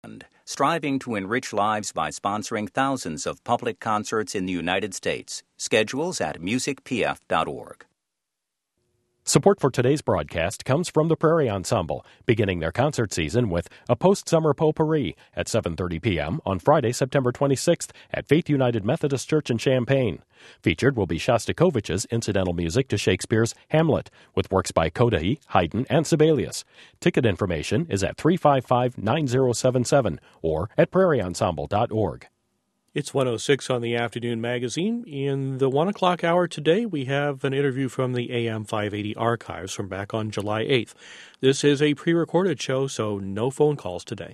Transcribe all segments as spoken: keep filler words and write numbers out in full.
striving to enrich lives by sponsoring thousands of public concerts in the United States. Schedules at music p f dot org. Support for today's broadcast comes from the Prairie Ensemble, beginning their concert season with a post-summer potpourri at seven thirty p.m. on Friday, September twenty-sixth at Faith United Methodist Church in Champaign. Featured will be Shostakovich's incidental music to Shakespeare's Hamlet, with works by Kodaly, Haydn, and Sibelius. Ticket information is at three five five, nine zero seven seven or at prairie ensemble dot org. It's one oh six on the Afternoon Magazine. In the one o'clock hour today, we have an interview from the A M five eighty archives from back on July eighth. This is a pre-recorded show, so no phone calls today.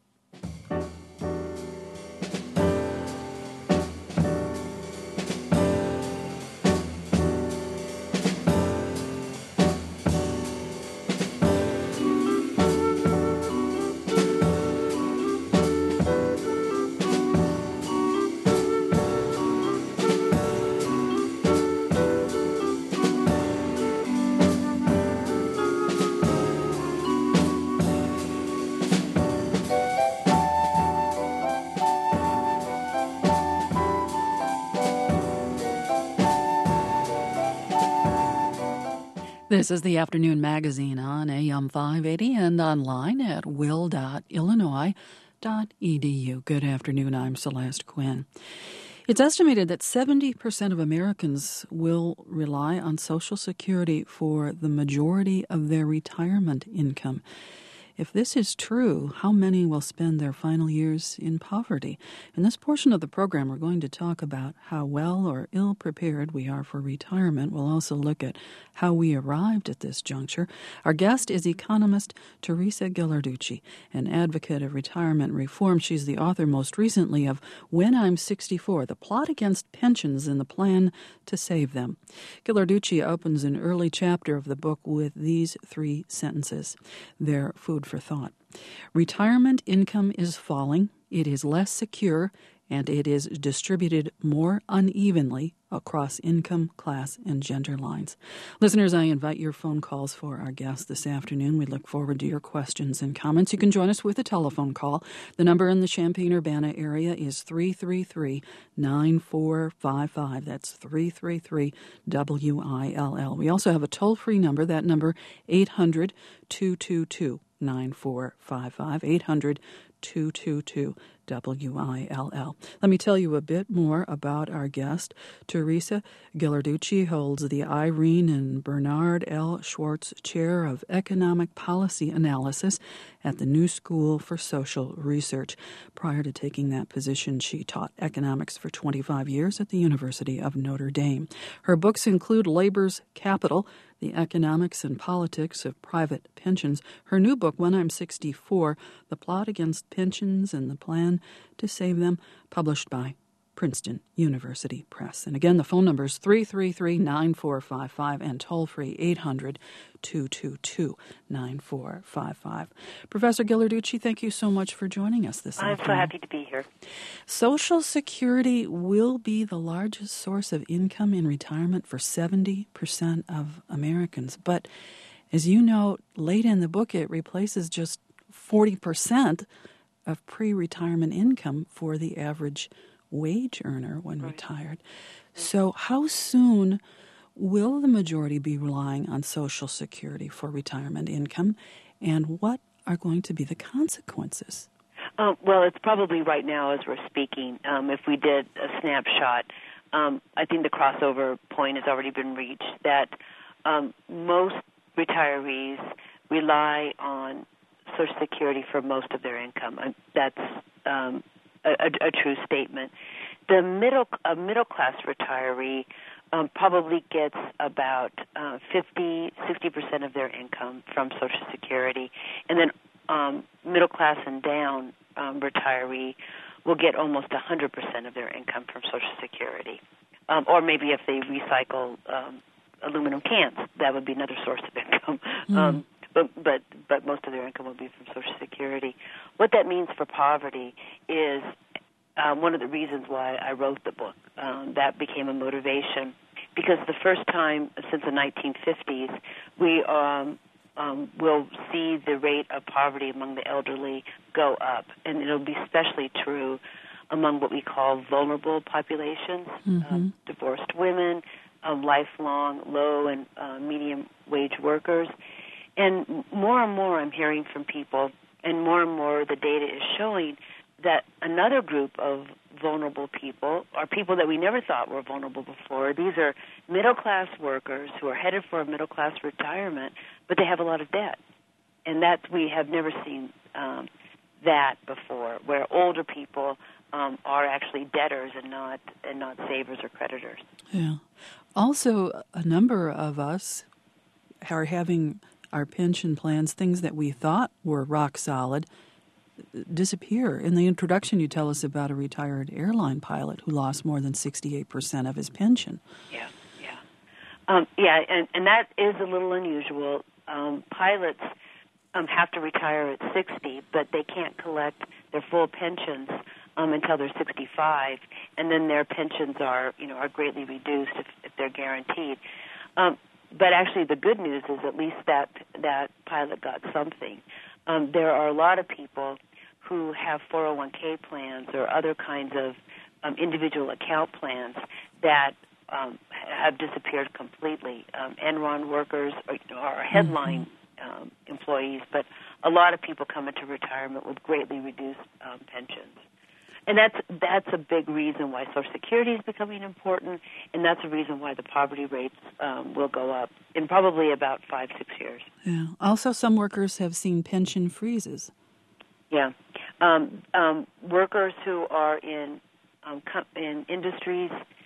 This is the Afternoon Magazine on A M five eighty and online at will dot illinois dot e d u. Good afternoon, I'm Celeste Quinn. It's estimated that seventy percent of Americans will rely on Social Security for the majority of their retirement income. If this is true, how many will spend their final years in poverty? In this portion of the program, we're going to talk about how well or ill prepared we are for retirement. We'll also look at how we arrived at this juncture. Our guest is economist Teresa Ghilarducci, an advocate of retirement reform. She's the author most recently of When I'm sixty-four, The Plot Against Pensions and the Plan to Save Them. Ghilarducci opens an early chapter of the book with these three sentences. They're food for thought. Retirement income is falling, it is less secure, and it is distributed more unevenly across income, class, and gender lines. Listeners, I invite your phone calls for our guest this afternoon. We look forward to your questions and comments. You can join us with a telephone call. The number in the Champaign-Urbana area is three three three, nine four five five. That's three three three, W I L L. We also have a toll-free number, that number eight hundred, two two two, nine four five five, eight hundred, two two two, W I L L. Let me tell you a bit more about our guest. Teresa Ghilarducci holds the Irene and Bernard L. Schwartz Chair of Economic Policy Analysis at the New School for Social Research. Prior to taking that position, she taught economics for twenty-five years at the University of Notre Dame. Her books include Labor's Capital, The Economics and Politics of Private Pensions. Her new book, When I'm sixty-four, The Plot Against Pensions and the Plan to Save Them, published by Princeton University Press. And again, the phone number is three three three, nine four five five and toll-free eight hundred, two two two, nine four five five. Professor Ghilarducci, thank you so much for joining us this I'm afternoon. so happy to be here. Social Security will be the largest source of income in retirement for seventy percent of Americans. But as you note, late in the book, it replaces just forty percent of pre-retirement income for the average wage earner when right. retired. So how soon will the majority be relying on Social Security for retirement income, and what are going to be the consequences? Uh, well, it's probably right now as we're speaking. Um, if we did a snapshot, um, I think the crossover point has already been reached, that um, most retirees rely on Social Security for most of their income. Uh, that's um, a, a, a true statement. The middle a middle class retiree um, probably gets about uh, fifty, sixty percent of their income from Social Security, and then um, middle class and down um, retiree will get almost one hundred percent of their income from Social Security. Um, or maybe if they recycle um, aluminum cans, that would be another source of income. Mm. Um, But, but but most of their income will be from Social Security. What that means for poverty is um, one of the reasons why I wrote the book. Um, that became a motivation because the first time since the nineteen fifties, we um, um, we'll see the rate of poverty among the elderly go up, and it'll be especially true among what we call vulnerable populations, mm-hmm. um, divorced women, um, lifelong low and uh, medium wage workers. And more and more I'm hearing from people, and more and more the data is showing that another group of vulnerable people are people that we never thought were vulnerable before. These are middle-class workers who are headed for a middle-class retirement, but they have a lot of debt. And that we have never seen um, that before, where older people um, are actually debtors and not and not savers or creditors. Yeah. Also, a number of us are having our pension plans, things that we thought were rock solid, disappear. In the introduction, you tell us about a retired airline pilot who lost more than sixty-eight percent of his pension. Yeah, yeah. Um, yeah, and, and that is a little unusual. Um, pilots um, have to retire at sixty, but they can't collect their full pensions um, until they're sixty-five, and then their pensions are, you know, are greatly reduced if, if they're guaranteed. Um, but actually, the good news is at least that that pilot got something. Um, there are a lot of people who have four oh one k plans or other kinds of um, individual account plans that um, have disappeared completely. Um, Enron workers are, are headline mm-hmm. um, employees, but a lot of people come into retirement with greatly reduced um, pensions. And that's that's a big reason why Social Security is becoming important, and that's a reason why the poverty rates um, will go up in probably about five, six years. Yeah. Also, some workers have seen pension freezes. Yeah. Um, um, workers who are in um, com- in industries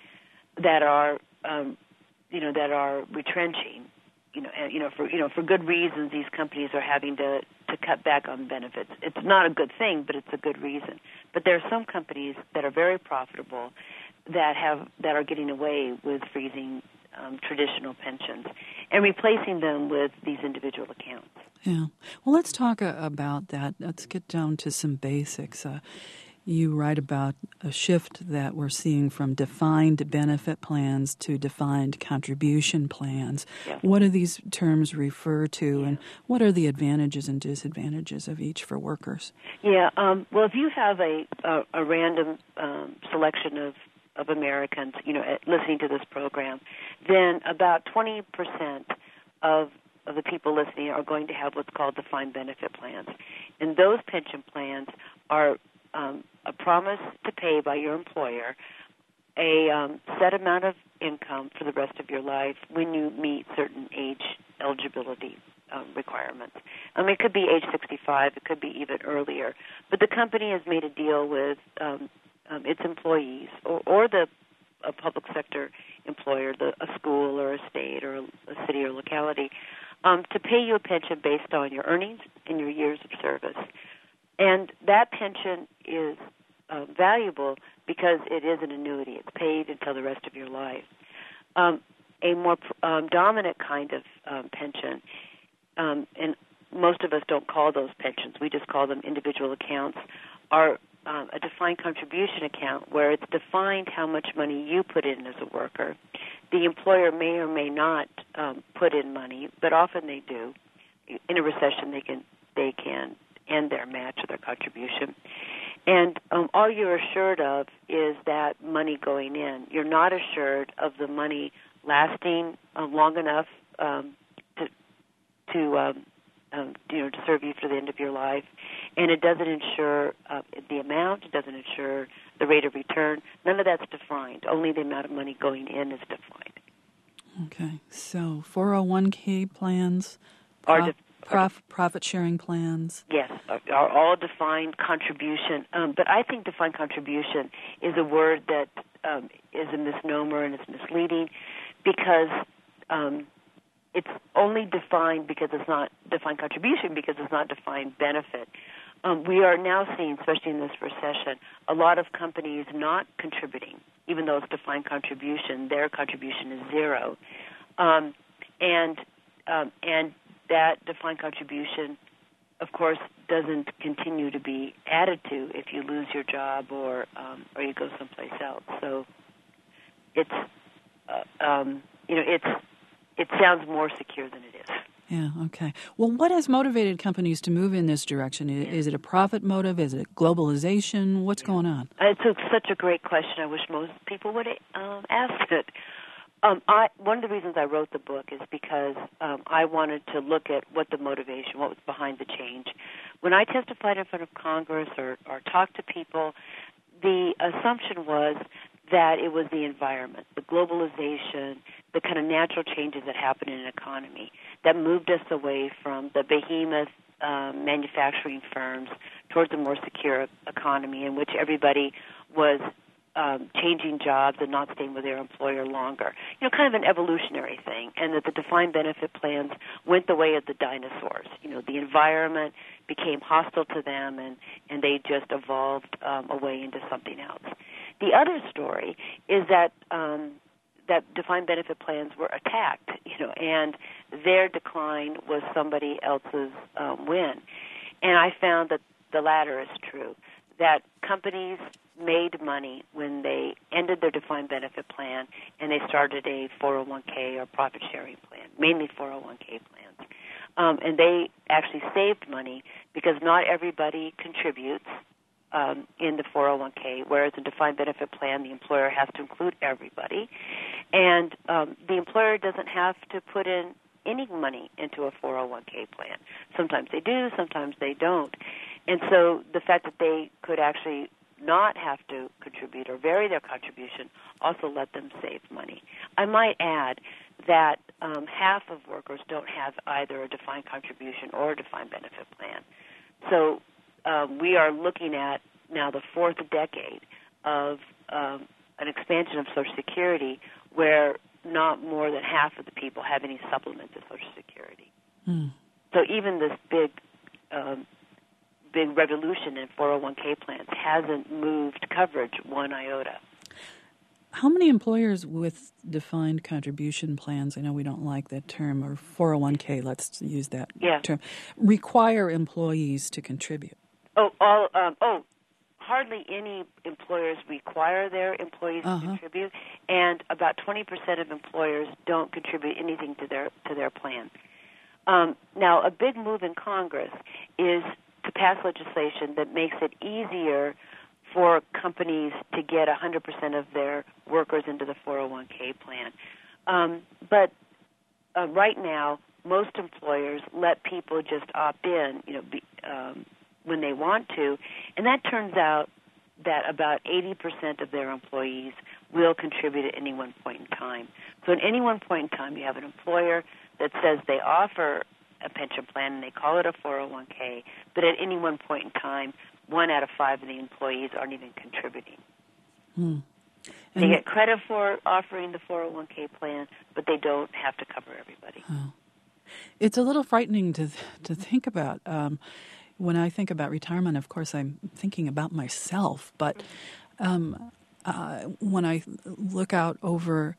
that are, um, you know, that are retrenching, you know, and, you know, for you know, for good reasons, these companies are having to, to cut back on benefits. It's not a good thing, but it's a good reason. But there are some companies that are very profitable that have that are getting away with freezing um, traditional pensions and replacing them with these individual accounts. Yeah. Well, let's talk uh, about that. Let's get down to some basics. Uh, you write about a shift that we're seeing from defined benefit plans to defined contribution plans. Yeah. What do these terms refer to, yeah. and what are the advantages and disadvantages of each for workers? Yeah. Um, well, if you have a, a, a random um, selection of, of Americans, you know, listening to this program, then about twenty percent of of the people listening are going to have what's called defined benefit plans. And those pension plans are um, a promise to pay by your employer a um, set amount of income for the rest of your life when you meet certain age eligibility um, requirements. I mean, it could be age sixty-five, it could be even earlier. But the company has made a deal with um, um, its employees or, or the a public sector employer, the, a school or a state or a, a city or locality, Um, to pay you a pension based on your earnings and your years of service. And that pension is uh, valuable because it is an annuity. It's paid until the rest of your life. Um, a more um, dominant kind of um, pension, um, and most of us don't call those pensions, we just call them individual accounts, are um, a defined contribution account where it's defined how much money you put in as a worker. The employer may or may not um, put in money, but often they do. In a recession, they can they can end their match or their contribution. And um, all you're assured of is that money going in. You're not assured of the money lasting uh, long enough um, to to um, um, you know to serve you for the end of your life. And it doesn't ensure uh, the amount. It doesn't ensure the rate of return. None of that's defined. Only the amount of money going in is defined. Okay. So four oh one k plans, prof, are de- prof, profit-sharing plans. Yes, are, are all defined contribution. Um, but I think defined contribution is a word that um, is a misnomer and it's misleading because um, it's only defined because it's not defined contribution because it's not defined benefit. Um, we are now seeing, especially in this recession, a lot of companies not contributing, even though it's defined contribution. Their contribution is zero, um, and um, and that defined contribution, of course, doesn't continue to be added to if you lose your job or um, or you go someplace else. So it's uh, um, you know it's it sounds more secure than it is. Yeah, okay. Well, what has motivated companies to move in this direction? Is, is it a profit motive? Is it globalization? What's yeah. going on? It's a, such a great question. I wish most people would um, ask it. Um, I, one of the reasons I wrote the book is because um, I wanted to look at what the motivation, what was behind the change. When I testified in front of Congress or, or talked to people, the assumption was that it was the environment, the globalization, the kind of natural changes that happen in an economy that moved us away from the behemoth um, manufacturing firms towards a more secure economy in which everybody was Um, changing jobs and not staying with their employer longer. You know, kind of an evolutionary thing, and that the defined benefit plans went the way of the dinosaurs. You know, the environment became hostile to them, and, and they just evolved um, away into something else. The other story is that um, that defined benefit plans were attacked, you know, and their decline was somebody else's um, win. And I found that the latter is true, that companies made money when they ended their defined benefit plan and they started a four oh one k or profit-sharing plan, mainly four oh one k plans. Um, and they actually saved money because not everybody contributes um, in the four oh one k, whereas in defined benefit plan, the employer has to include everybody. And um, the employer doesn't have to put in any money into a four oh one k plan. Sometimes they do, sometimes they don't. And so the fact that they could actually not have to contribute or vary their contribution also let them save money. I might add that um, half of workers don't have either a defined contribution or a defined benefit plan. So um, we are looking at now the fourth decade of um, an expansion of Social Security where not more than half of the people have any supplement to Social Security. Mm. So even this big um, big revolution in four oh one k plans hasn't moved coverage one iota. How many employers with defined contribution plans, I know we don't like that term, or four oh one k, let's use that yeah. term, require employees to contribute? Oh, all, um, oh, hardly any employers require their employees uh-huh. to contribute, and about twenty percent of employers don't contribute anything to their to their plan. Um, now, a big move in Congress is to pass legislation that makes it easier for companies to get one hundred percent of their workers into the four oh one k plan. Um, but uh, right now, most employers let people just opt in, you know, be, um, when they want to, and that turns out that about eighty percent of their employees will contribute at any one point in time. So at any one point in time, you have an employer that says they offer a pension plan and they call it a four oh one k, but at any one point in time, one out of five of the employees aren't even contributing. Hmm. They get credit for offering the four oh one k plan, but they don't have to cover everybody. Oh. It's a little frightening to to think about. Um, when I think about retirement, of course, I'm thinking about myself, but um, uh, when I look out over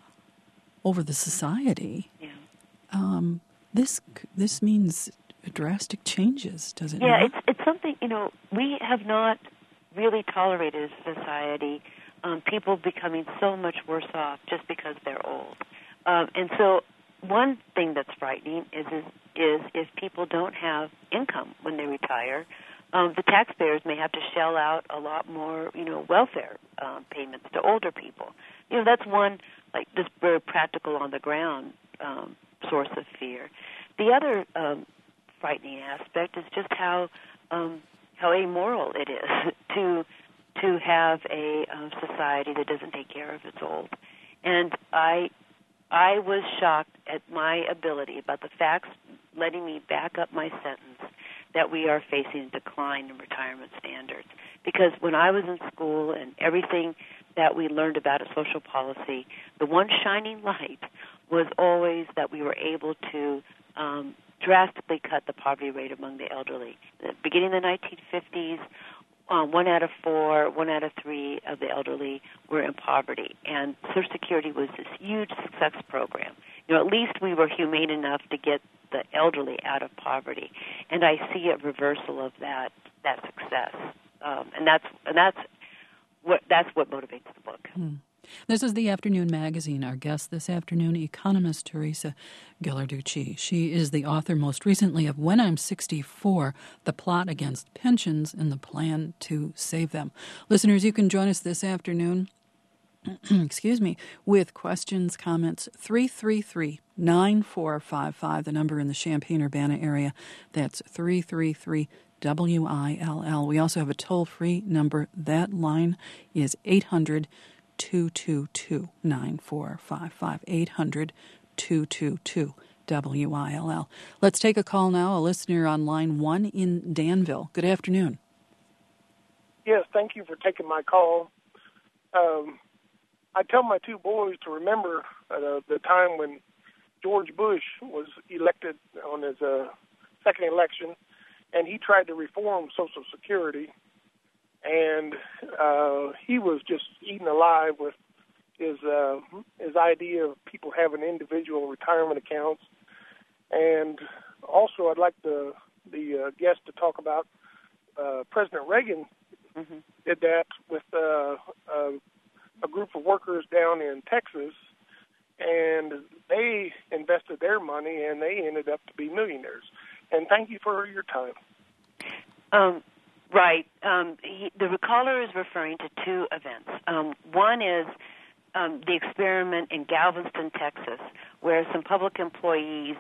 over the society, yeah. um, this this means drastic changes, does it yeah, not? Yeah, it's, it's something, you know, we have not really tolerated as a society um, people becoming so much worse off just because they're old. Um, and so one thing that's frightening is, is is if people don't have income when they retire, um, the taxpayers may have to shell out a lot more, you know, welfare um, payments to older people. You know, that's one, like, just very practical on the ground um, source of fear. The other um, frightening aspect is just how um, how amoral it is to to have a um, society that doesn't take care of its old. And I I was shocked at my ability, about the facts letting me back up my sentence, that we are facing a decline in retirement standards. Because when I was in school and everything that we learned about social policy, the one shining light was always that we were able to um, drastically cut the poverty rate among the elderly. Beginning in the nineteen fifties, um, one out of four, one out of three of the elderly were in poverty, and Social Security was this huge success program. You know, at least we were humane enough to get the elderly out of poverty, and I see a reversal of that that success, um, and that's and that's what that's what motivates the book. Hmm. This is the Afternoon Magazine. Our guest this afternoon, economist Teresa Ghilarducci. She is the author most recently of When I'm sixty-four, The Plot Against Pensions and the Plan to Save Them. Listeners, you can join us this afternoon, excuse me, with questions, comments, three three three, nine four five five, the number in the Champaign-Urbana area. That's three three three, W I L L. We also have a toll-free number. That line is eight hundred, two two two, nine four five five, eight hundred, two two two, W I L L. Let's take a call now. A listener on line one in Danville. Good afternoon. Yes, thank you for taking my call. Um, I tell my two boys to remember uh, the time when George Bush was elected on his uh, second election, and he tried to reform Social Security. And uh, he was just eaten alive with his uh, his idea of people having individual retirement accounts. And also, I'd like the the uh, guest to talk about uh, President Reagan mm-hmm. did that with uh, uh, a group of workers down in Texas, and they invested their money, and they ended up to be millionaires. And thank you for your time. Um. Right. Um, he, the caller is referring to two events. Um, one is um, the experiment in Galveston, Texas, where some public employees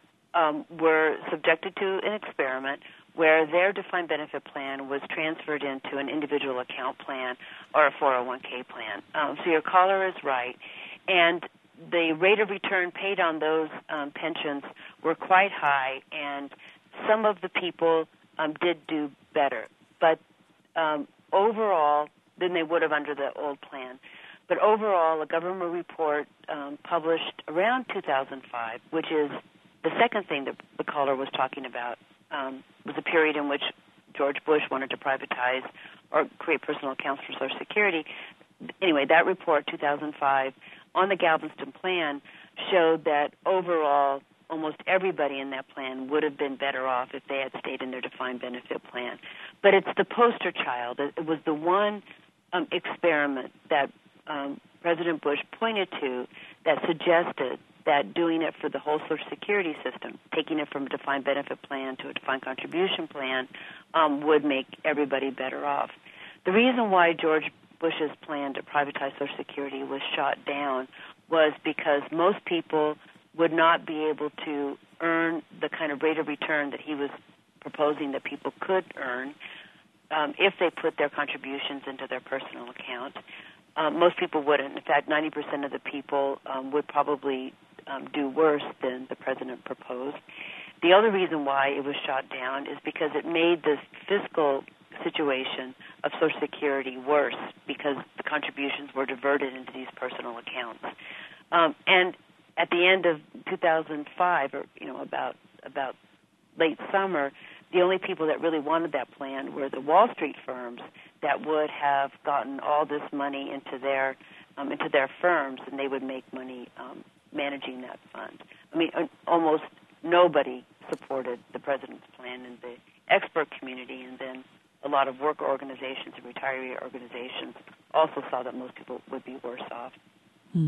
um, were subjected to an experiment where their defined benefit plan was transferred into an individual account plan or a four oh one k plan. Um, so your caller is right. And the rate of return paid on those um, pensions were quite high, and some of the people um, did do better. But um, overall, than they would have under the old plan. But overall, a government report um, published around two thousand five, which is the second thing that the caller was talking about, um, was a period in which George Bush wanted to privatize or create personal accounts for Social Security. Anyway, that report, two thousand five, on the Galveston plan showed that overall almost everybody in that plan would have been better off if they had stayed in their defined benefit plan. But it's the poster child. It was the one um, experiment that um, President Bush pointed to that suggested that doing it for the whole Social Security system, taking it from a defined benefit plan to a defined contribution plan, um, would make everybody better off. The reason why George Bush's plan to privatize Social Security was shot down was because most people would not be able to earn the kind of rate of return that he was proposing that people could earn um, if they put their contributions into their personal account. Um, most people wouldn't. In fact, ninety percent of the people um, would probably um, do worse than the president proposed. The other reason why it was shot down is because it made the fiscal situation of Social Security worse because the contributions were diverted into these personal accounts. Um, and at the end of two thousand five, or you know, about about late summer, the only people that really wanted that plan were the Wall Street firms that would have gotten all this money into their um, into their firms, and they would make money um, managing that fund. I mean, almost nobody supported the president's plan in the expert community, and then a lot of worker organizations and retiree organizations also saw that most people would be worse off. Hmm.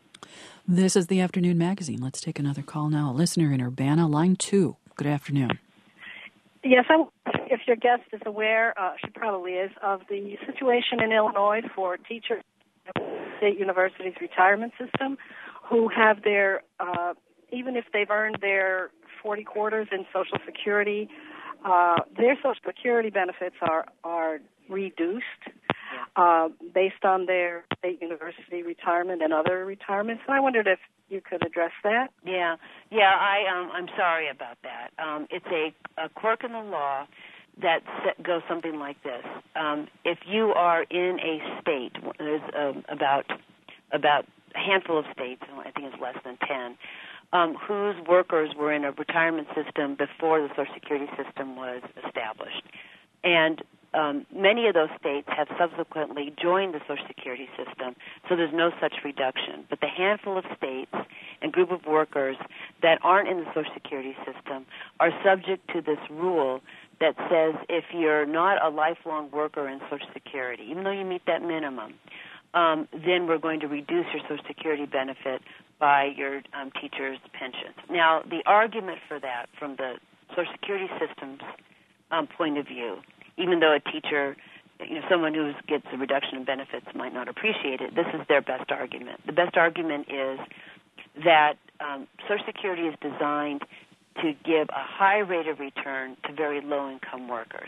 This is the Afternoon Magazine. Let's take another call now. A listener in Urbana, line two. Good afternoon. Yes, I'm, if your guest is aware, uh, she probably is, of the situation in Illinois for teachers at State University's retirement system who have their, uh, even if they've earned their forty quarters in Social Security, uh, their Social Security benefits are, are reduced uh, based on their State University retirement and other retirements. And I wondered if you could address that. Yeah, yeah. I um, I'm sorry about that. Um, it's a, a quirk in the law that set, goes something like this: um, if you are in a state, there's um, about about a handful of states, I think it's less than ten, um, whose workers were in a retirement system before the Social Security system was established, and Um, many of those states have subsequently joined the Social Security system, so there's no such reduction. But the handful of states and group of workers that aren't in the Social Security system are subject to this rule that says if you're not a lifelong worker in Social Security, even though you meet that minimum, um, then we're going to reduce your Social Security benefit by your um, teacher's pensions. Now, the argument for that from the Social Security system's um, point of view, even though a teacher, you know, someone who gets a reduction in benefits might not appreciate it, this is their best argument. The best argument is that um, Social Security is designed to give a high rate of return to very low-income workers.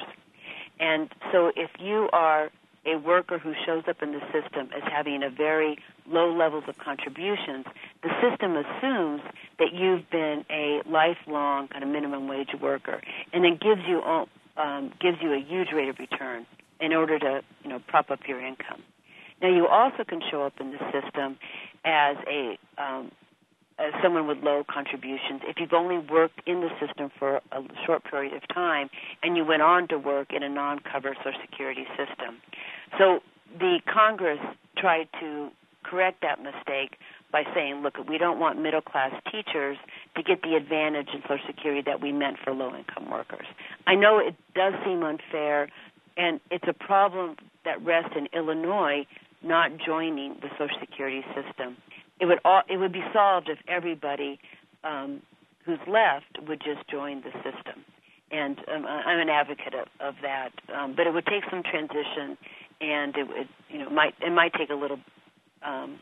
And so if you are a worker who shows up in the system as having a very low levels of contributions, the system assumes that you've been a lifelong kind of minimum wage worker, and then gives you um, gives you a huge rate of return in order to, you know, prop up your income. Now, you also can show up in the system as a um, as someone with low contributions if you've only worked in the system for a short period of time and you went on to work in a non-covered Social Security system. So the Congress tried to correct that mistake by saying, look, we don't want middle-class teachers to get the advantage in Social Security that we meant for low-income workers. I know it does seem unfair, and it's a problem that rests in Illinois not joining the Social Security system. It would all, it would be solved if everybody um, who's left would just join the system. And um, I'm an advocate of, of that, um, but it would take some transition, and it would, you know, might it might take a little um,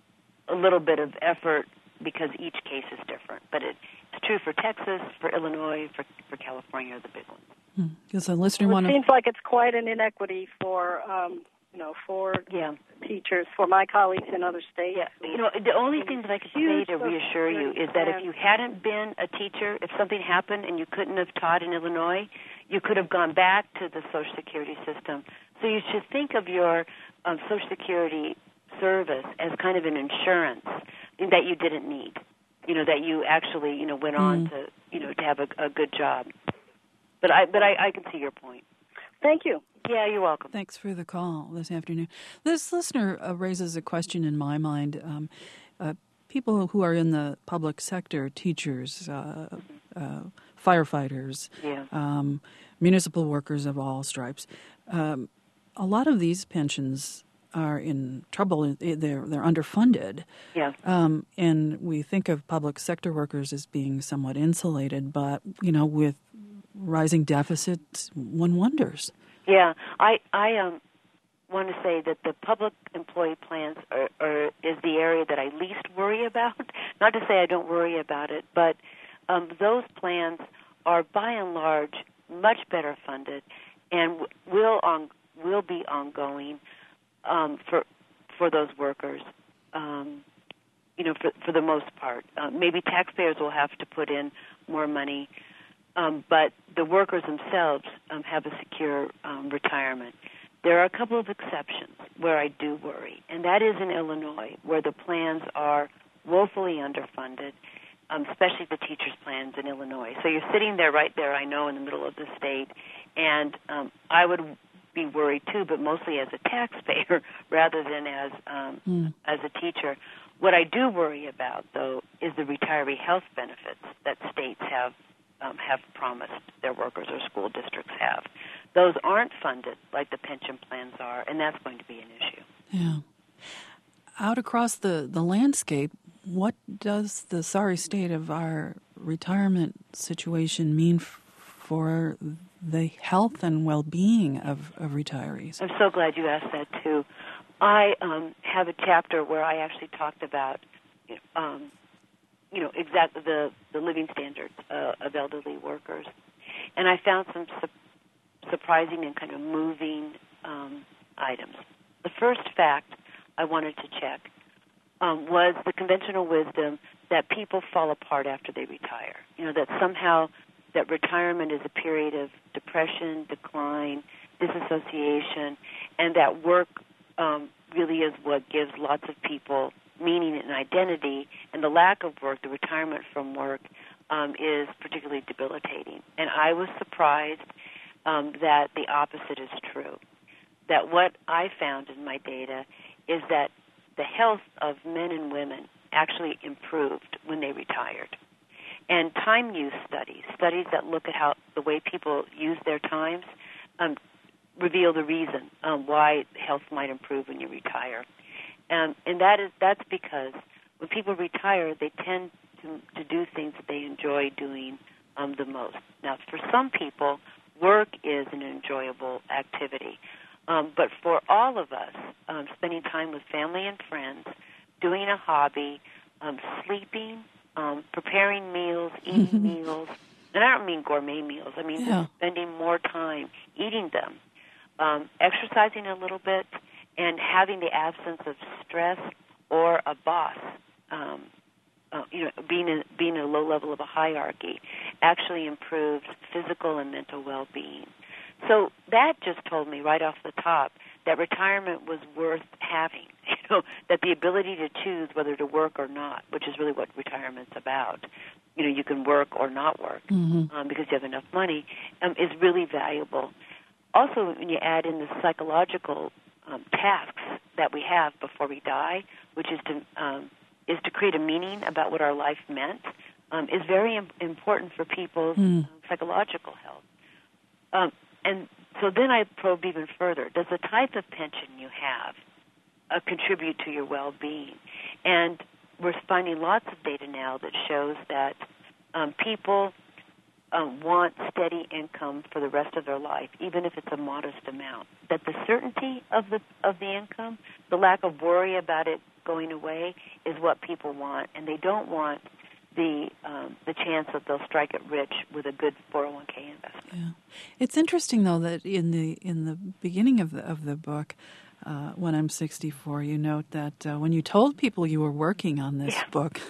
a little bit of effort because each case is different. But it, it's true for Texas, for Illinois, for for California are the big ones. Hmm. Does a listener well, want it to? seems like it's quite an inequity for um, you know for yeah. teachers, for my colleagues in other states. Yeah. You know, the only thing that I could say to reassure you is that if you hadn't been a teacher, if something happened and you couldn't have taught in Illinois, you could have gone back to the Social Security system. So you should think of your um, Social Security service as kind of an insurance that you didn't need. You know, that you actually, you know, went mm. on to, you know, to have a, a good job. But I, but I, I can see your point. Thank you. Yeah, you're welcome. Thanks for the call this afternoon. This listener uh, raises a question in my mind. Um, uh, people who are in the public sector, teachers, uh, uh, firefighters, yeah. um, municipal workers of all stripes, um, a lot of these pensions are in trouble. They're they're underfunded. Yeah. Um, and we think of public sector workers as being somewhat insulated, but, you know, with rising deficits, one wonders. Yeah, I I um want to say that the public employee plans are, are is the area that I least worry about. Not to say I don't worry about it, but um, those plans are by and large much better funded, and will on will be ongoing um, for for those workers. Um, you know, for for the most part, uh, maybe taxpayers will have to put in more money. Um, but the workers themselves um, have a secure um, retirement. There are a couple of exceptions where I do worry, and that is in Illinois, where the plans are woefully underfunded, um, especially the teachers' plans in Illinois. So you're sitting there right there, I know, in the middle of the state, and um, I would be worried too, but mostly as a taxpayer rather than as um, mm. as a teacher. What I do worry about, though, is the retiree health benefits that states have Um, have promised their workers or school districts have. Those aren't funded like the pension plans are, and that's going to be an issue. Yeah. Out across the, the landscape, what does the sorry state of our retirement situation mean f- for the health and well-being of, of retirees? I'm so glad you asked that, too. I um, have a chapter where I actually talked about you know, um, you know, exactly the, the living standards uh, of elderly workers. And I found some su- surprising and kind of moving um, items. The first fact I wanted to check um, was the conventional wisdom that people fall apart after they retire. You know, that somehow that retirement is a period of depression, decline, disassociation, and that work um, really is what gives lots of people meaning and identity, and the lack of work, the retirement from work, um, is particularly debilitating. And I was surprised um, that the opposite is true, that what I found in my data is that the health of men and women actually improved when they retired. And time use studies, studies that look at how the way people use their times, um, reveal the reason um, why health might improve when you retire. Um, and that is that's because when people retire, they tend to, to do things that they enjoy doing um, the most. Now, for some people, work is an enjoyable activity. Um, but for all of us, um, spending time with family and friends, doing a hobby, um, sleeping, um, preparing meals, eating meals, and I don't mean gourmet meals. I mean Yeah. just spending more time eating them, um, exercising a little bit, and having the absence of stress or a boss, um, uh, you know, being in, being at a low level of a hierarchy, actually improves physical and mental well-being. So that just told me right off the top that retirement was worth having, you know, that the ability to choose whether to work or not, which is really what retirement's about, you know, you can work or not work Mm-hmm. um, because you have enough money, um, is really valuable. Also, when you add in the psychological um, tasks that we have before we die, which is to um, is to create a meaning about what our life meant, um, is very im- important for people's Mm. uh, psychological health. Um, and so then I probed even further. Does the type of pension you have uh, contribute to your well-being? And we're finding lots of data now that shows that um, people um, want steady income for the rest of their life, even if it's a modest amount. That the certainty of the of the income, the lack of worry about it going away, is what people want, and they don't want the um, the chance that they'll strike it rich with a good four oh one k investment. Yeah, it's interesting though that in the in the beginning of the of the book, uh, when I'm sixty-four, you note that uh, when you told people you were working on this Yeah. book,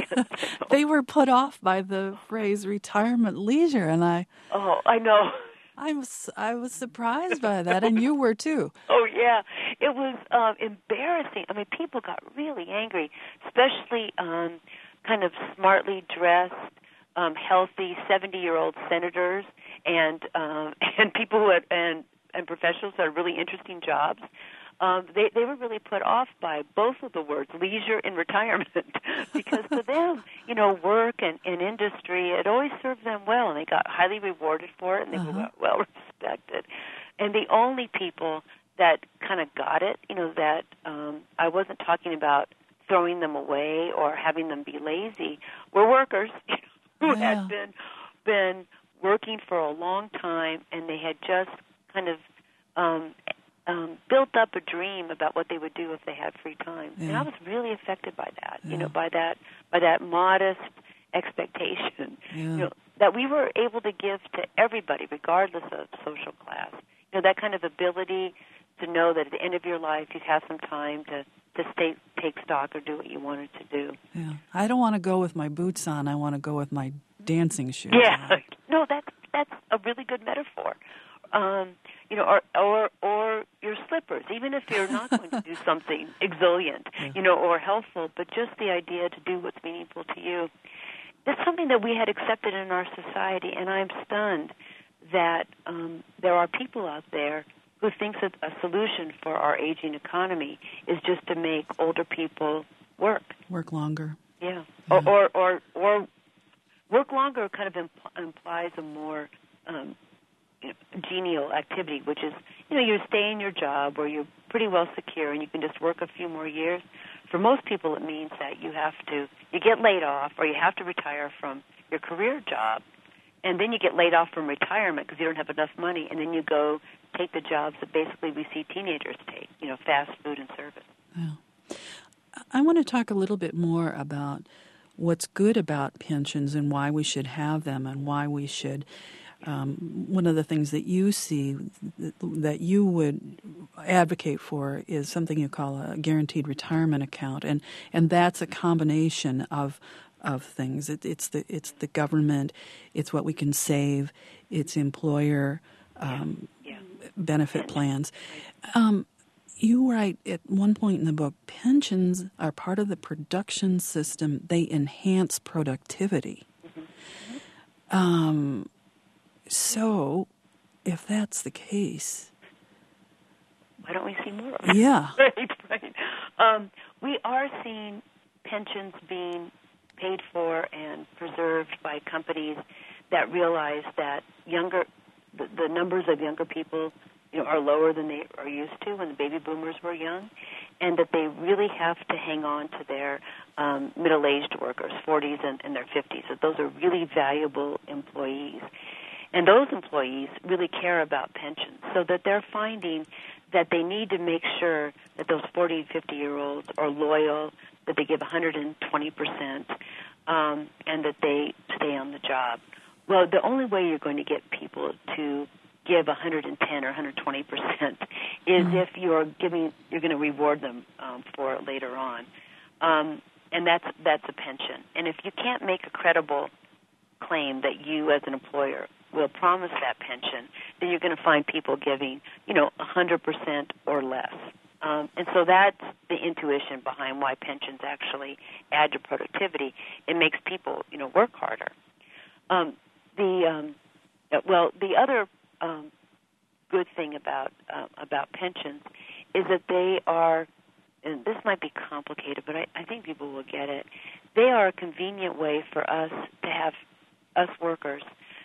they were put off by the phrase retirement leisure, and I Oh, I know. I was I was surprised by that, and you were too. Oh, yeah. It was um, embarrassing. I mean, people got really angry, especially um, kind of smartly dressed, um, healthy seventy-year-old senators and um, and people who had, and, and professionals who had really interesting jobs. Um, they, they were really put off by both of the words, leisure and retirement, because to them, you know, work and, and industry, it always served them well, and they got highly rewarded for it, and they Uh-huh. were well, well respected. And the only people that kind of got it, you know, that um, I wasn't talking about throwing them away or having them be lazy, were workers who Yeah. had been been working for a long time, and they had just kind of um, um, built up a dream about what they would do if they had free time. And Yeah. I was really affected by that, Yeah. you know, by that by that modest expectation, Yeah. you know, that we were able to give to everybody, regardless of social class. You know, that kind of ability to know that at the end of your life you'd have some time to, to stay, take stock or do what you wanted to do. Yeah, I don't want to go with my boots on. I want to go with my dancing shoes Yeah, on. no, that's that's a really good metaphor. Um, you know, or, or or your slippers, even if you're not going to do something exfoliant, Yeah. you know, or helpful, but just the idea to do what's meaningful to you. That's something that we had accepted in our society, and I'm stunned that um, there are people out there who think that a solution for our aging economy is just to make older people work. Work longer. Yeah, Yeah. Or, or or or work longer kind of impl- implies a more um, you know, genial activity, which is, you know, you stay in your job where you're pretty well secure and you can just work a few more years. For most people, it means that you have to, you get laid off or you have to retire from your career job, and then you get laid off from retirement because you don't have enough money, and then you go take the jobs that basically we see teenagers take, you know, fast food and service. Yeah. I want to talk a little bit more about what's good about pensions and why we should have them and why we should. Um, one of the things that you see that, that you would advocate for is something you call a guaranteed retirement account, and and that's a combination of of things. It, it's the it's the government, it's what we can save, it's employer um, Yeah. benefit plans. Um, you write at one point in the book, pensions are part of the production system. They enhance productivity. Mm-hmm. Um, so, if that's the case, Why don't we see more of it? yeah, Right, right. Um, we are seeing pensions being paid for and preserved by companies that realize that younger, the, the numbers of younger people you know, are lower than they are used to when the baby boomers were young, and that they really have to hang on to their um, middle-aged workers, forties and, and their fifties. That those are really valuable employees. And those employees really care about pensions, so that they're finding that they need to make sure that those forty and fifty-year-olds are loyal, that they give one hundred twenty percent, um, and that they stay on the job. Well, the only way you're going to get people to give one hundred ten or one hundred twenty percent is mm-hmm. if you're giving, you're going to reward them um, for it later on, um, and that's that's a pension. And if you can't make a credible claim that you, as an employer, will promise that pension, then you're going to find people giving, you know, one hundred percent or less. Um, and so that's the intuition behind why pensions actually add to productivity. It makes people, you know, work harder. Um, the um, well, the other um, good thing about uh, about pensions is that they are, and this might be complicated, but I, I think people will get it. They are a convenient way for us to have us workers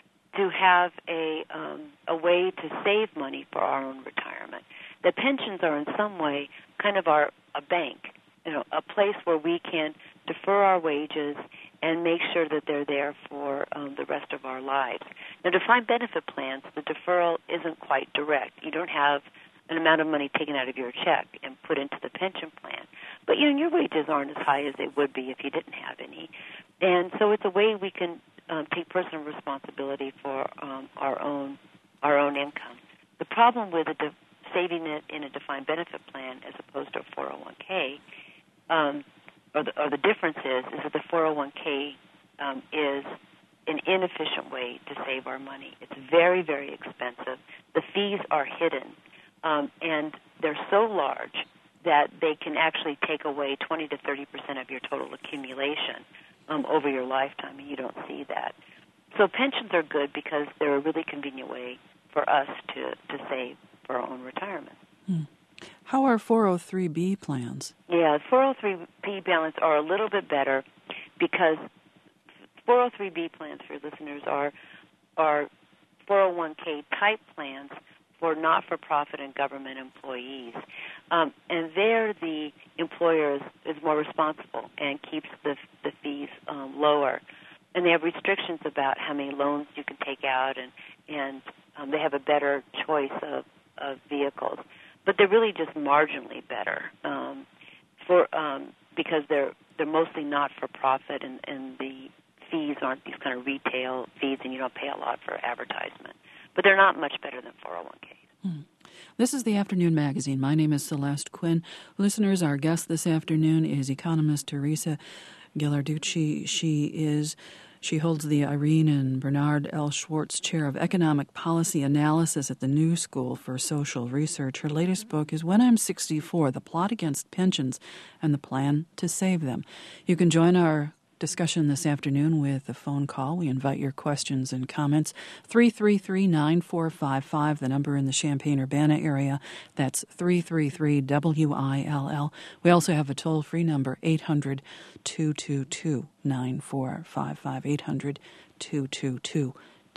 to have a um, a way to save money for our own retirement. The pensions are in some way kind of our a bank, you know, a place where we can defer our wages and make sure that they're there for um, the rest of our lives. Now, defined benefit plans, the deferral isn't quite direct. You don't have an amount of money taken out of your check and put into the pension plan. But, you know, your wages aren't as high as they would be if you didn't have any. And so it's a way we can um, take personal responsibility for um, our own our own income. The problem with a de- saving it in a defined benefit plan as opposed to a four oh one k, um, or, the, or the difference is, is that the four oh one k um, is an inefficient way to save our money. It's very, very expensive. The fees are hidden, um, and they're so large that they can actually take away twenty to thirty percent of your total accumulation um, over your lifetime, and you don't see that. So pensions are good because they're a really convenient way for us to, to save for our own retirement. Hmm. How are four oh three b plans? Yeah, four oh three b plans are a little bit better because four oh three b plans, for listeners, are are four oh one k type plans for not-for-profit and government employees. Um, and there the employer is, is more responsible and keeps the, the fees um, lower. And they have restrictions about how many loans you can take out, and, and um, they have a better choice of, of vehicles. But they're really just marginally better um, for um, because they're they're mostly not-for-profit, and, and the fees aren't these kind of retail fees, and you don't pay a lot for advertisement. But they're not much better than four oh one k. Hmm. This is the Afternoon Magazine. My name is Celeste Quinn. Listeners, our guest this afternoon is economist Teresa Ghilarducci. She is she holds the Irene and Bernard L. Schwartz Chair of Economic Policy Analysis at the New School for Social Research. Her latest book is When I'm sixty-four, The Plot Against Pensions and the Plan to Save Them. You can join our discussion this afternoon with a phone call. We invite your questions and comments. three three three, nine four five five, the number in the Champaign-Urbana area. That's three three three W I L L. We also have a toll-free number, eight hundred, two two two, nine four five five, eight hundred, two two two,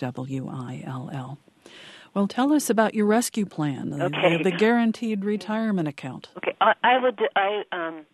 W I L L. Well, tell us about your rescue plan, the, okay. the, the guaranteed retirement account. Okay, I, I would, I um,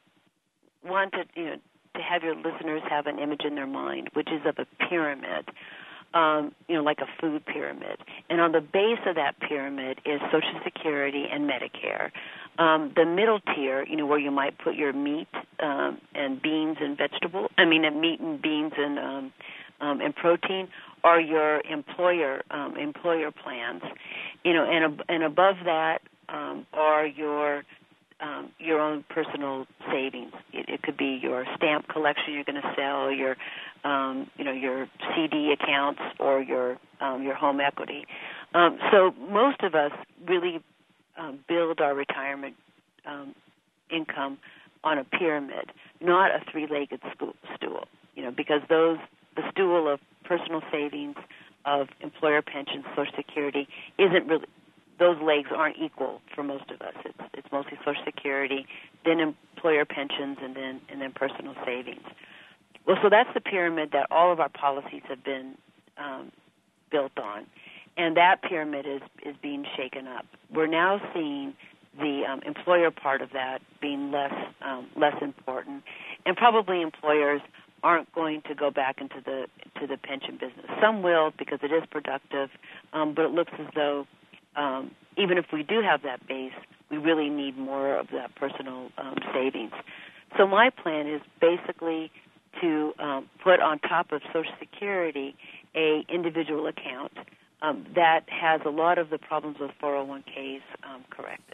wanted, you know, to have your listeners have an image in their mind, which is of a pyramid, um, you know, like a food pyramid. And on the base of that pyramid is Social Security and Medicare. Um, the middle tier, you know, where you might put your meat um, and beans and vegetables, I mean, and meat and beans and um, um, and protein, are your employer um, employer plans, you know, and ab- and above that um, are your Um, your own personal savings. It, it could be your stamp collection you're going to sell, your, um, you know, your C D accounts, or your um, your home equity. Um, so most of us really um, build our retirement um, income on a pyramid, not a three-legged stool. You know, because those the stool of personal savings, of employer pensions, Social Security isn't really. Those legs aren't equal for most of us. It's it's mostly Social Security, then employer pensions, and then and then personal savings. Well, so that's the pyramid that all of our policies have been um, built on. and that pyramid is, is being shaken up. We're now seeing the um, employer part of that being less um, less important, and probably employers aren't going to go back into the to the pension business. Some will because it is productive, um, but it looks as though um, even if we do have that base, we really need more of that personal um, savings. So my plan is basically to um, put on top of Social Security a individual account um, that has a lot of the problems with four oh one k's um, corrected.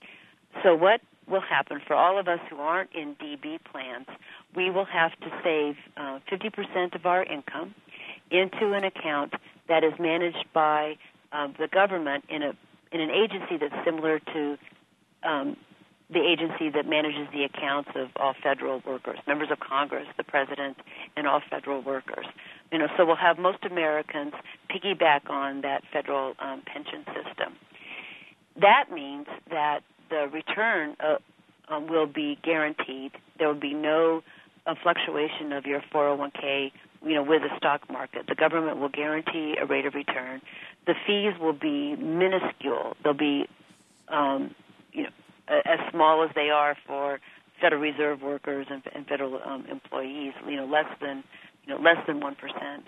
So what will happen for all of us who aren't in D B plans, we will have to save uh, fifty percent of our income into an account that is managed by um, the government in a in an agency that's similar to um, the agency that manages the accounts of all federal workers, members of Congress, the president, and all federal workers. You know, so we'll have most Americans piggyback on that federal um, pension system. That means that the return uh, um, will be guaranteed. There will be no uh, fluctuation of your four oh one k, you know, with the stock market. The government will guarantee a rate of return. The fees will be minuscule. They'll be, um, you know, as small as they are for Federal Reserve workers and, and federal um, employees. You know, less than, you know, less than one percent,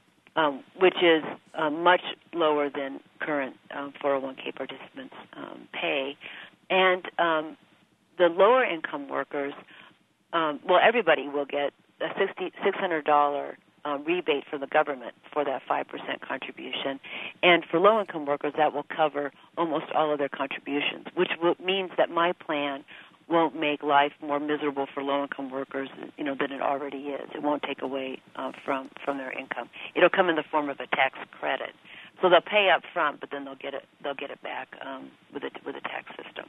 um, which is uh, much lower than current um, four oh one k participants um, pay. And um, the lower income workers, um, well, everybody will get a six hundred dollars uh, rebate from the government for that five percent contribution. And for low income workers, that will cover almost all of their contributions, which will, means that my plan won't make life more miserable for low income workers, you know, than it already is. It won't take away uh, from, from their income. It'll come in the form of a tax credit. So they'll pay up front, but then they'll get it. They'll get it back um, with a with a tax system.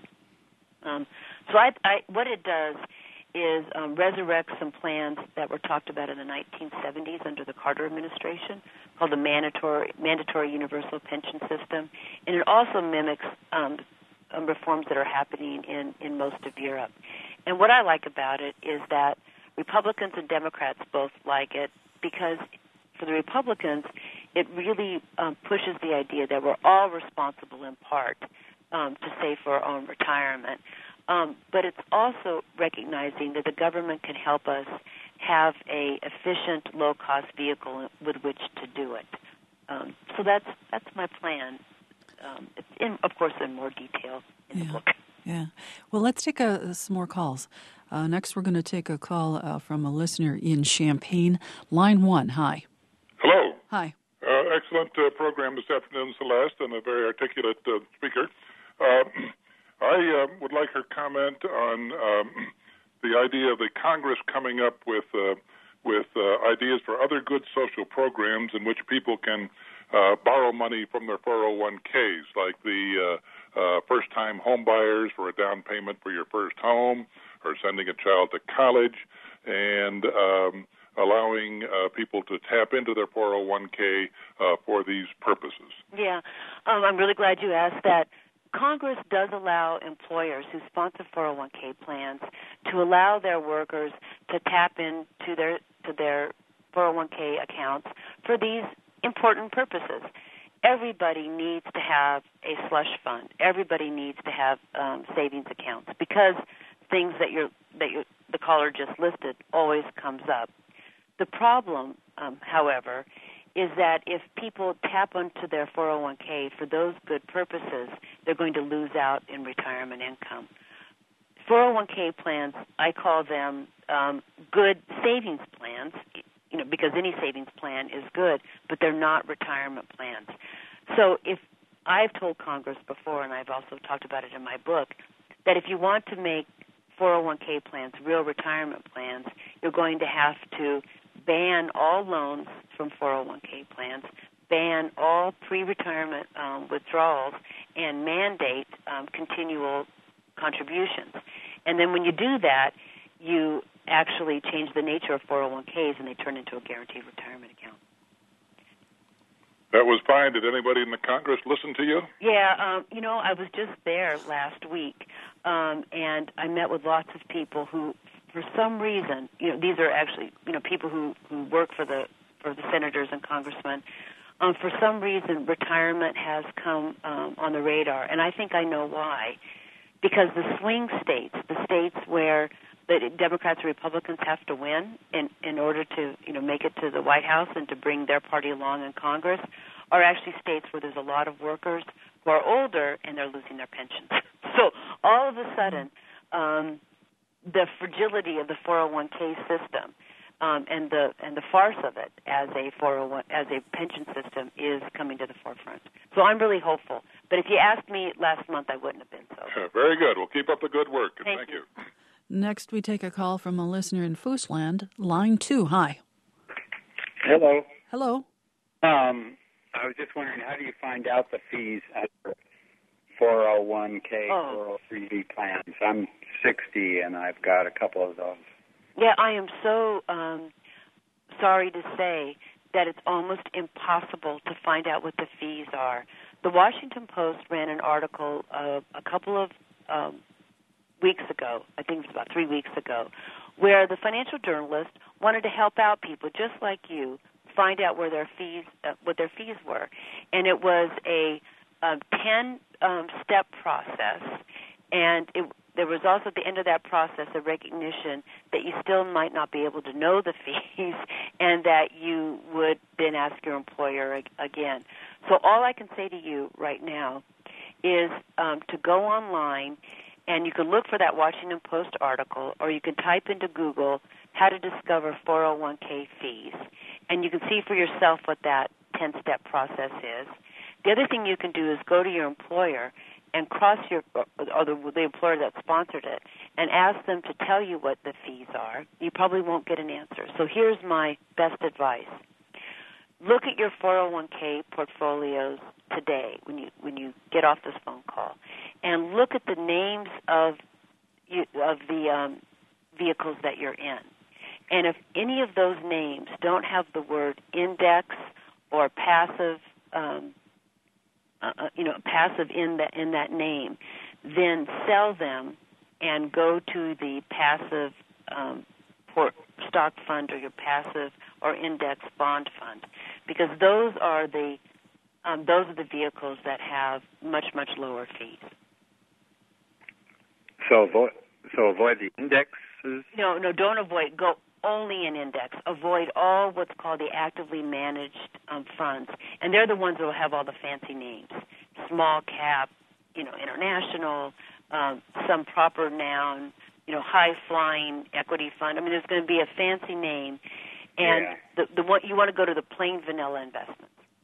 Um, so I, I, what it does is um, resurrect some plans that were talked about in the nineteen seventies under the Carter administration, called the mandatory mandatory universal pension system, and it also mimics um, um, reforms that are happening in in most of Europe. And what I like about it is that Republicans and Democrats both like it because for the Republicans, it really um, pushes the idea that we're all responsible in part um, to save for our own retirement. Um, but it's also recognizing that the government can help us have a efficient, low-cost vehicle with which to do it. Um, so that's that's my plan. Um, it's in, of course, in more detail in yeah. the book. Yeah. Well, let's take a, some more calls. Uh, next, we're going to take a call uh, from a listener in Champaign. Line one, hi. Hello. Hi. Uh, excellent uh, program this afternoon, Celeste, and a very articulate uh, speaker. Uh, I uh, would like her comment on um, the idea of the Congress coming up with uh, with uh, ideas for other good social programs in which people can uh, borrow money from their four oh one k's, like the uh, uh, first-time home buyers for a down payment for your first home, or sending a child to college, and um, allowing uh, people to tap into their four oh one k uh, for these purposes. Yeah, um, I'm really glad you asked that. Congress does allow employers who sponsor four oh one k plans to allow their workers to tap into their to their four oh one k accounts for these important purposes. Everybody needs to have a slush fund. Everybody needs to have um, savings accounts because things that you're that you the caller just listed always comes up. The problem, um, however, is that if people tap onto their four oh one k for those good purposes, they're going to lose out in retirement income. four oh one k plans, I call them um, good savings plans, you know, because any savings plan is good, but they're not retirement plans. So if I've told Congress before, and I've also talked about it in my book, that if you want to make four oh one k plans real retirement plans, you're going to have to ban all loans from four oh one k plans, ban all pre-retirement um, withdrawals, and mandate um, continual contributions. And then when you do that, you actually change the nature of four oh one k's and they turn into a guaranteed retirement account. That was fine. Did anybody in the Congress listen to you? Yeah, um, you know, I was just there last week, um, and I met with lots of people who, for some reason, you know, these are actually, you know, people who, who work for the for the senators and congressmen, um, for some reason, retirement has come um, on the radar, and I think I know why. Because the swing states, the states where the Democrats and Republicans have to win in, in order to, you know, make it to the White House and to bring their party along in Congress, are actually states where there's a lot of workers who are older and they're losing their pensions. So all of a sudden, um, the fragility of the four oh one k system um, and the and the farce of it as a four oh one as a pension system is coming to the forefront. So I'm really hopeful. But if you asked me last month, I wouldn't have been so. Uh, very good. We'll keep up the good work. And thank, thank you. you. Next, we take a call from a listener in Foosland. Line two. Hi. Hello. Hello. Um, I was just wondering, how do you find out the fees at four oh one k, oh. four oh three b plans? I'm sixty, and I've got a couple of those. Yeah, I am so um, sorry to say that it's almost impossible to find out what the fees are. The Washington Post ran an article uh, a couple of um, weeks ago, I think it was about three weeks ago, where the financial journalist wanted to help out people just like you find out where their fees, uh, what their fees were, and it was a ten-step um, process, and it, there was also at the end of that process a recognition that you still might not be able to know the fees, and that you would then ask your employer ag- again. So all I can say to you right now is um, to go online, and you can look for that Washington Post article, or you can type into Google how to discover four oh one k fees, and you can see for yourself what that ten-step process is. The other thing you can do is go to your employer and cross your, or the, the employer that sponsored it, and ask them to tell you what the fees are. You probably won't get an answer. So here's my best advice. Look at your four oh one k portfolios today when you when you get off this phone call, and look at the names of you, of the um, vehicles that you're in. And if any of those names don't have the word index or passive, um, uh, you know, passive in that in that name, then sell them and go to the passive um, port stock fund or your passive or index bond fund, because those are the um, those are the vehicles that have much much lower fees. So avoid so avoid the indexes. No, no, don't avoid. Go only in index. Avoid all what's called the actively managed um, funds, and they're the ones that will have all the fancy names: small cap, you know, international, um, some proper noun, you know, high flying equity fund. I mean, there's going to be a fancy name, and yeah. the the one you want to go to the plain vanilla investments.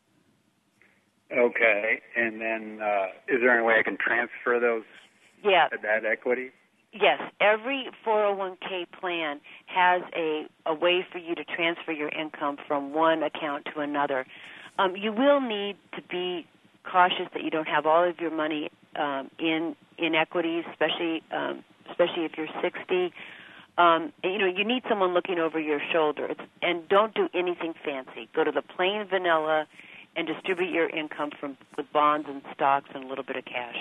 Okay, and then uh, is there any way I can transfer those? Yeah. That equity? Yes, every four oh one k plan has a, a way for you to transfer your income from one account to another. Um, you will need to be cautious that you don't have all of your money um, in in equities, especially um, especially if you're sixty. Um, and, you know, you need someone looking over your shoulder. It's, and don't do anything fancy. Go to the plain vanilla and distribute your income from with bonds and stocks and a little bit of cash.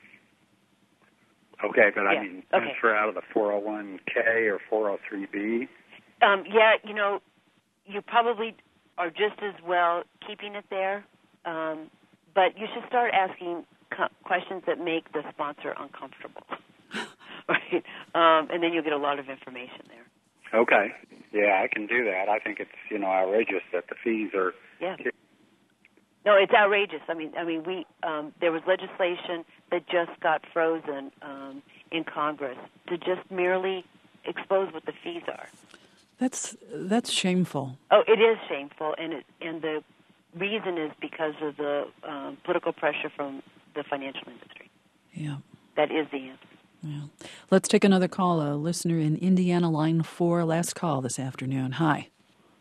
Okay, but I yeah. mean, okay. transfer out of the four oh one k or four oh three b? Um, yeah, you know, you probably are just as well keeping it there, um, but you should start asking co- questions that make the sponsor uncomfortable, right? Um, and then you'll get a lot of information there. Okay. Yeah, I can do that. I think it's, you know, outrageous that the fees are... Yeah. No, it's outrageous. I mean, I mean, we um, there was legislation that just got frozen um, in Congress to just merely expose what the fees are. That's that's shameful. Oh, it is shameful, and it and the reason is because of the um, political pressure from the financial industry. Yeah, that is the answer. Yeah. Let's take another call. A listener in Indiana, line four. Last call this afternoon. Hi.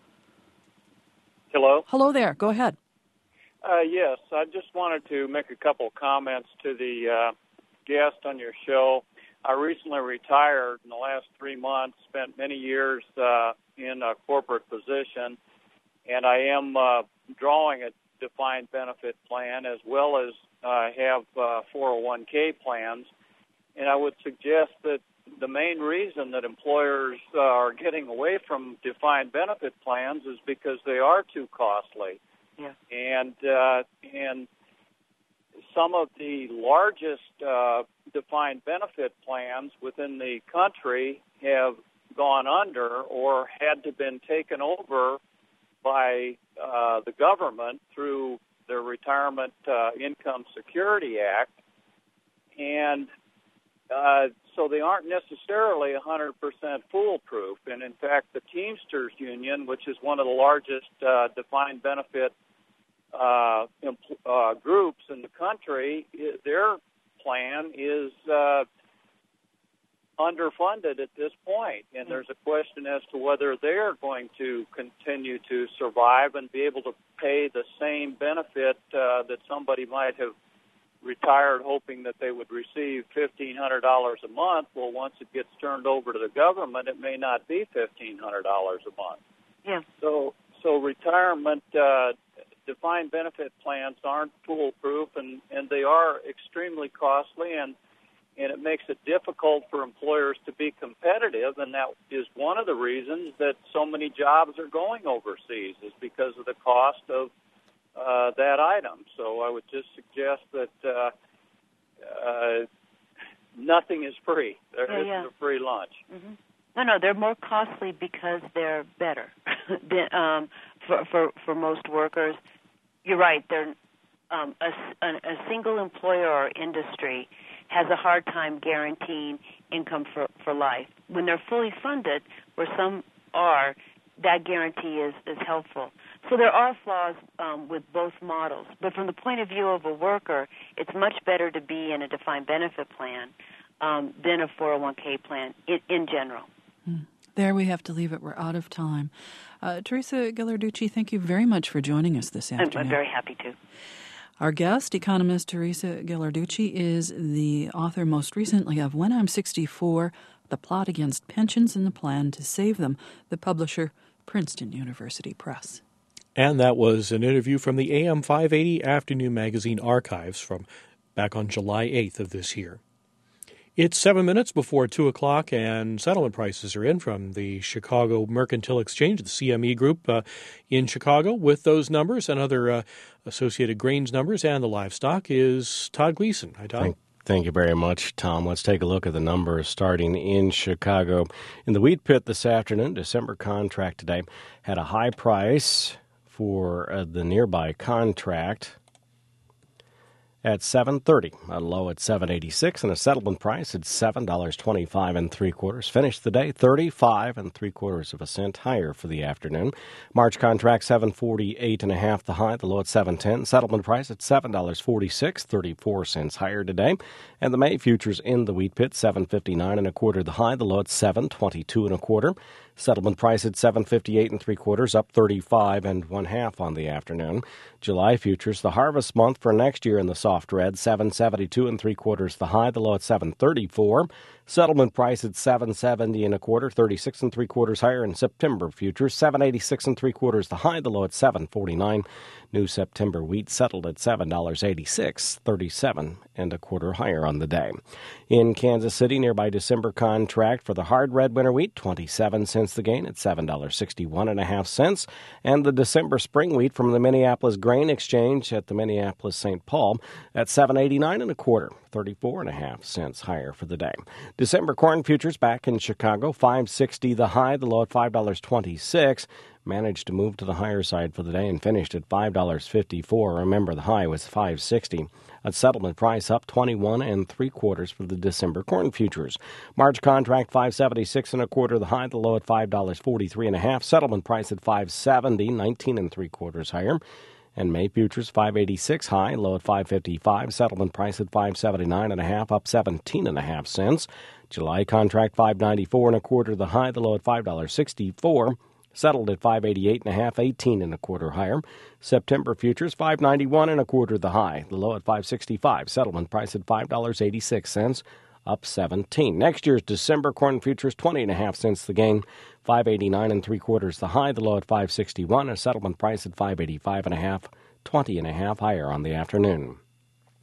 Hello. Hello there. Go ahead. Uh, yes, I just wanted to make a couple comments to the uh, guest on your show. I recently retired in the last three months, spent many years uh, in a corporate position, and I am uh, drawing a defined benefit plan as well as uh, have uh, four oh one k plans. And I would suggest that the main reason that employers uh, are getting away from defined benefit plans is because they are too costly. Yeah. And uh, and some of the largest uh, defined benefit plans within the country have gone under or had to been taken over by uh, the government through the Retirement uh, Income Security Act. And uh, so they aren't necessarily one hundred percent foolproof. And in fact, the Teamsters Union, which is one of the largest uh, defined benefit uh, empl- uh, groups in the country, their plan is uh, underfunded at this point. And there's a question as to whether they're going to continue to survive and be able to pay the same benefit uh, that somebody might have retired hoping that they would receive fifteen hundred dollars a month. Well, once it gets turned over to the government, it may not be fifteen hundred dollars a month. Yeah. So, so retirement uh, defined benefit plans aren't foolproof, and, and they are extremely costly, and and it makes it difficult for employers to be competitive, and that is one of the reasons that so many jobs are going overseas, is because of the cost of Uh, that item. So I would just suggest that uh, uh, nothing is free. There yeah, isn't yeah. a free lunch. Mm-hmm. No, no, they're more costly because they're better than, um, for, for for most workers. You're right. They're um, a, a, a single employer or industry has a hard time guaranteeing income for, for life. When they're fully funded, where some are, that guarantee is, is helpful. So there are flaws um, with both models. But from the point of view of a worker, it's much better to be in a defined benefit plan um, than a four oh one k plan in, in general. Mm. There we have to leave it. We're out of time. Uh, Teresa Ghilarducci, thank you very much for joining us this afternoon. I'm, I'm very happy to. Our guest, economist Teresa Ghilarducci, is the author most recently of When I'm sixty-four, The Plot Against Pensions and the Plan to Save Them, the publisher, Princeton University Press. And that was an interview from the A M five eighty Afternoon Magazine archives from back on July eighth of this year. It's seven minutes before two o'clock, and settlement prices are in from the Chicago Mercantile Exchange, the C M E Group uh, in Chicago. With those numbers and other uh, Associated Grains numbers and the livestock is Todd Gleason. Hi, Todd. Thank- Thank you very much, Tom. Let's take a look at the numbers starting in Chicago. In the wheat pit this afternoon, December contract today had a high price for uh, the nearby contract at seven thirty, a low at seven eighty-six, and a settlement price at seven dollars and twenty-five and three quarters. Finished the day thirty-five and three quarters of a cent higher for the afternoon. March contract seven forty-eight and a half, the high, the low at seven ten. Settlement price at seven dollars and forty-six, thirty-four cents higher today. And the May futures in the wheat pit seven fifty-nine and a quarter, the high, the low at seven twenty-two and a quarter. Settlement price at seven fifty-eight and three quarters, up thirty-five and one half on the afternoon. July futures, the harvest month for next year in the soft red, seven seventy-two and three quarters, the high, the low at seven thirty-four. Settlement price at seven seventy and a quarter, thirty-six and three quarters higher. In September futures, seven eighty-six and three quarters, the high, the low at seven forty-nine. New September wheat settled at seven dollars and eighty-six cents, thirty-seven and a quarter higher on the day. In Kansas City, nearby December contract for the hard red winter wheat, twenty-seven cents the gain at seven dollars and sixty-one and a half cents. And the December spring wheat from the Minneapolis Grain Exchange at the Minneapolis Saint Paul at seven eighty-nine and a quarter, thirty-four and a half cents higher for the day. December corn futures back in Chicago, five sixty the high, the low at five dollars and twenty-six cents. Managed to move to the higher side for the day and finished at five dollars and fifty-four cents. Remember, the high was five sixty. A settlement price up twenty-one and three quarters for the December corn futures. March contract five seventy-six and a quarter, the high, the low at five dollars and forty-three and a half. Settlement price at five seventy, nineteen and three quarters higher. And May futures five eighty-six high, low at five fifty-five. Settlement price at five seventy-nine and a half, up seventeen and a half cents. July contract five ninety-four and a quarter, the high, the low at five dollars and sixty-four. Settled at five eighty-eight and a half, eighteen and a quarter higher. September futures five ninety-one and a quarter, the high, the low at five sixty-five. Settlement price at five dollars and eighty-six cents, up seventeen. Next year's December corn futures twenty and a half cents the gain, five eighty-nine and three quarters the high, the low at five sixty-one. A settlement price at five eighty-five and a half, twenty and a half higher on the afternoon.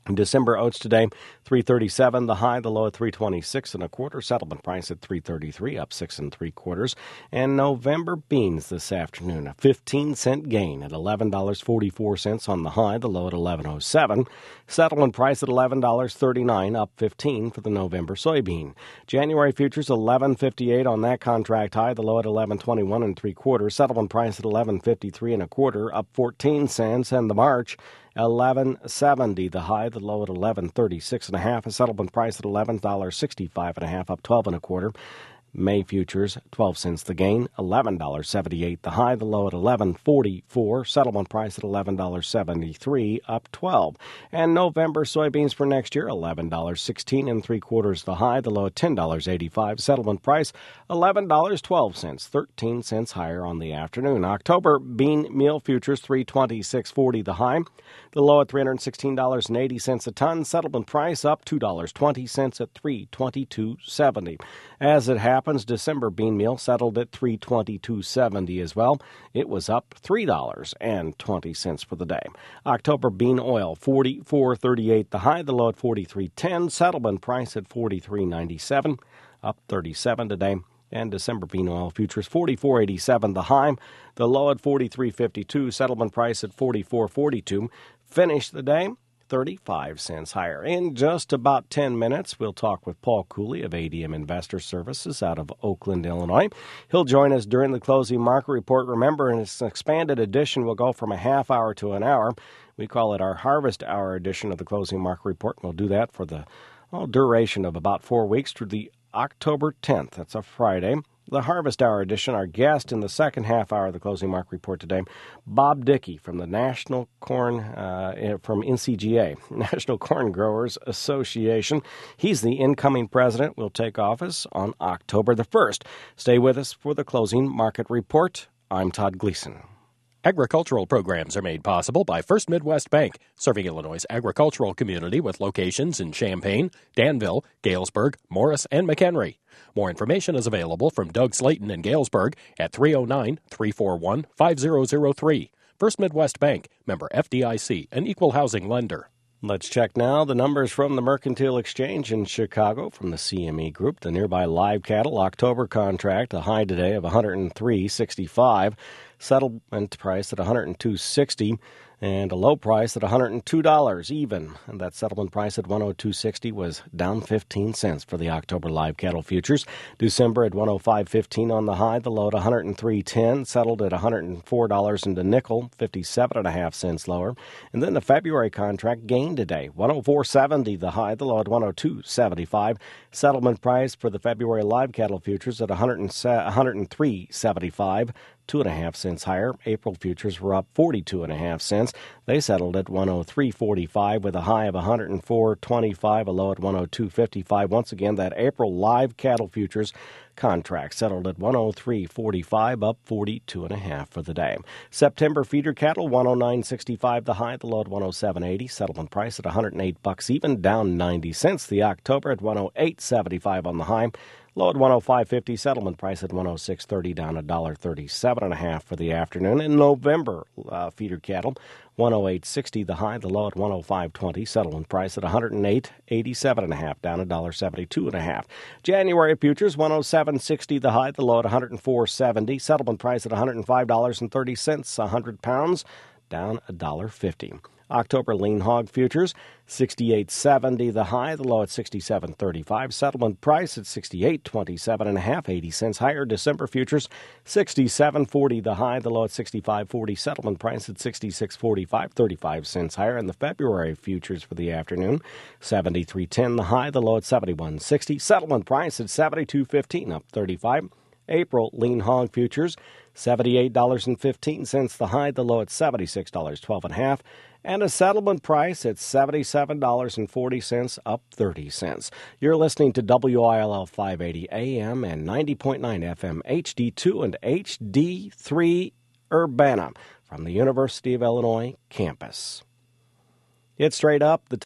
December oats today, three thirty-seven the high, the low at three twenty-six and a quarter. Settlement price at three thirty-three, up six and three quarters. And November beans this afternoon, a fifteen cent gain at eleven dollars and forty-four cents on the high, the low at eleven oh seven. Settlement price at eleven dollars and thirty-nine, up fifteen for the November soybean. January futures eleven fifty-eight on that contract high, the low at eleven twenty-one and three quarters. Settlement price at eleven fifty-three and a quarter, up fourteen cents. And the March eleven seventy the high, the low at eleven thirty-six and a half. A settlement price at eleven dollars and sixty-five and a half, up twelve and a quarter. May futures, twelve cents the gain, eleven dollars and seventy-eight the high, the low at eleven forty-four. Settlement price at eleven dollars and seventy-three, up twelve. And November soybeans for next year, eleven dollars and sixteen and three quarters the high, the low at ten dollars and eighty-five. Settlement price, eleven dollars and twelve cents, thirteen cents higher on the afternoon. October bean meal futures, three twenty-six forty the high, the low at three hundred sixteen dollars and eighty cents a ton. Settlement price up two dollars and twenty cents at three twenty-two seventy. As it happens, December bean meal settled at three twenty-two seventy as well. It was up three dollars and twenty cents for the day. October bean oil, forty-four thirty-eight the high, the low at forty-three ten. Settlement price at forty-three ninety-seven, up thirty-seven today. And December bean oil futures, forty-four eighty-seven the high, the low at forty-three fifty-two. Settlement price at forty-four forty-two. Finish the day thirty-five cents higher. In just about ten minutes, we'll talk with Paul Cooley of A D M Investor Services out of Oakland, Illinois. He'll join us during the closing market report. Remember, in its expanded edition, we'll go from a half hour to an hour. We call it our Harvest Hour edition of the closing market report. We'll do that for the well, duration of about four weeks through the October tenth. That's a Friday. The Harvest Hour edition, our guest in the second half hour of the closing market report today, Bob Dickey from the National Corn, uh, from N C G A, National Corn Growers Association. He's the incoming president, will take office on October the first. Stay with us for the closing market report. I'm Todd Gleason. Agricultural programs are made possible by First Midwest Bank, serving Illinois' agricultural community with locations in Champaign, Danville, Galesburg, Morris, and McHenry. More information is available from Doug Slayton in Galesburg at three oh nine, three four one, five oh oh three. First Midwest Bank, member F D I C, an equal housing lender. Let's check now the numbers from the Mercantile Exchange in Chicago from the C M E Group. The nearby live cattle October contract, a high today of one hundred three sixty-five. Settlement price at one hundred two sixty and a low price at one hundred two dollars even. And that settlement price at one hundred two sixty was down fifteen cents for the October live cattle futures. December at one hundred five fifteen on the high, the low at one hundred three ten, settled at one hundred four dollars and a nickel, fifty-seven and a half cents lower. And then the February contract gained today, one hundred four seventy the high, the low at one hundred two seventy-five. Settlement price for the February live cattle futures at one hundred three seventy-five. Two and a half cents higher. April futures were up forty-two and a half cents. They settled at one hundred three forty-five with a high of one hundred four twenty-five, a low at one hundred two fifty-five. Once again, that April live cattle futures contract settled at one hundred three forty-five, up forty-two and a half for the day. September feeder cattle one hundred nine sixty-five the high, the low at one hundred seven eighty. Settlement price at one hundred eight bucks even, down ninety cents. The October at one hundred eight seventy-five on the high. Low at one hundred five fifty, settlement price at one hundred six thirty, down one dollar thirty-seven and a half for the afternoon. In November, uh, feeder cattle, one hundred eight sixty the high, the low at one hundred five twenty, settlement price at one hundred eight eighty-seven and a half, down one dollar seventy-two and a half. January futures, one hundred seven sixty the high, the low at one hundred four seventy, settlement price at one hundred five dollars and thirty cents, one hundred pounds, down one dollar fifty. October lean hog futures, sixty-eight seventy the high, the low at sixty-seven thirty-five. Settlement price at sixty-eight twenty-seven and a half, eighty cents higher. December futures, sixty-seven forty the high, the low at sixty-five forty. Settlement price at sixty-six forty-five, thirty-five cents higher. And the February futures for the afternoon, seventy-three ten the high, the low at seventy-one sixty. Settlement price at seventy-two fifteen, up thirty-five. April lean hog futures, seventy-eight dollars and fifteen cents the high, the low at seventy-six dollars and twelve and a half. And a settlement price at seventy-seven dollars and forty cents, up thirty cents. You're listening to W I L L five eighty A M and ninety point nine F M H D two and H D three Urbana from the University of Illinois campus. It's straight up. The